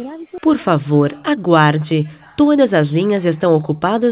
Por favor, aguarde. Todas as linhas estão ocupadas